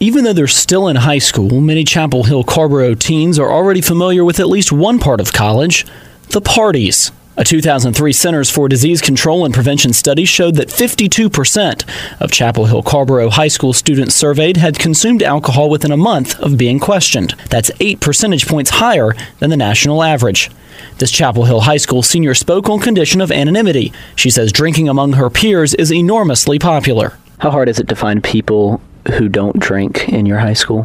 Even though they're still in high school, many Chapel Hill Carrboro teens are already familiar with at least one part of college, the parties. A 2003 Centers for Disease Control and Prevention study showed that 52% of Chapel Hill Carrboro high school students surveyed had consumed alcohol within a month of being questioned. That's 8 percentage points higher than the national average. This Chapel Hill High School senior spoke on condition of anonymity. She says drinking among her peers is enormously popular. How hard is it to find people who don't drink in your high school?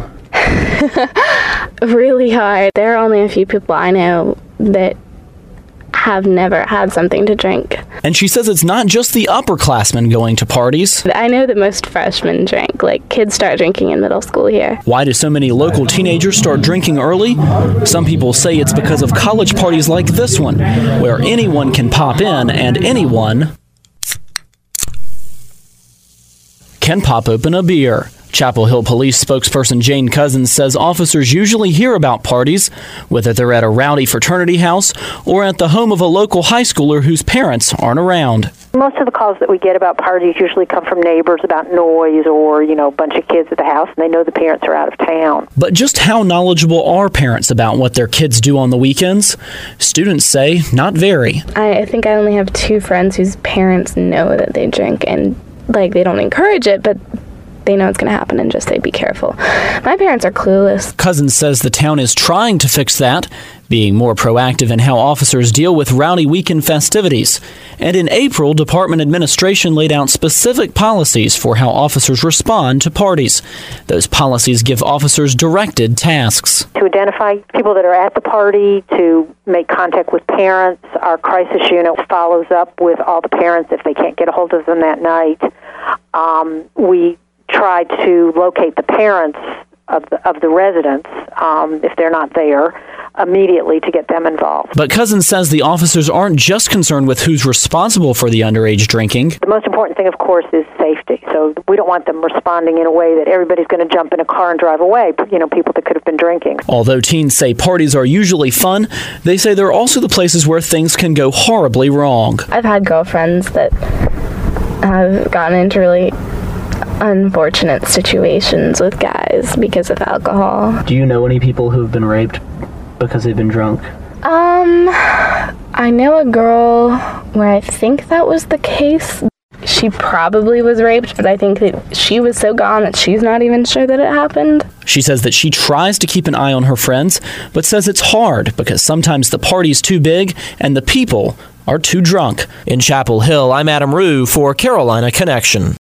Really hard. There are only a few people I know that have never had something to drink. And she says it's not just the upperclassmen going to parties. I know that most freshmen drink. Kids start drinking in middle school here. Why do so many local teenagers start drinking early? Some people say it's because of college parties like this one, where anyone can pop in and anyone can pop open a beer. Chapel Hill Police spokesperson Jane Cousins says officers usually hear about parties, whether they're at a rowdy fraternity house or at the home of a local high schooler whose parents aren't around. Most of the calls that we get about parties usually come from neighbors about noise or, a bunch of kids at the house, and they know the parents are out of town. But just how knowledgeable are parents about what their kids do on the weekends? Students say not very. I think I only have 2 friends whose parents know that they drink, and they don't encourage it, but they know it's going to happen and just say be careful. My parents are clueless. Cousins says the town is trying to fix that, being more proactive in how officers deal with rowdy weekend festivities. And in April, department administration laid out specific policies for how officers respond to parties. Those policies give officers directed tasks. To identify people that are at the party, to make contact with parents. Our crisis unit follows up with all the parents if they can't get a hold of them that night. We try to locate the parents of the residents, if they're not there, immediately to get them involved. But Cousins says the officers aren't just concerned with who's responsible for the underage drinking. The most important thing, of course, is safety. So we don't want them responding in a way that everybody's going to jump in a car and drive away, people that could have been drinking. Although teens say parties are usually fun, they say there are also the places where things can go horribly wrong. I've had girlfriends that have gotten into really unfortunate situations with guys because of alcohol. Do you know any people who've been raped because they've been drunk? I know a girl where I think that was the case. She probably was raped, but I think that she was so gone that she's not even sure that it happened. She says that she tries to keep an eye on her friends, but says it's hard because sometimes the party's too big and the people are too drunk. In Chapel Hill, I'm Adam Rue for Carolina Connection.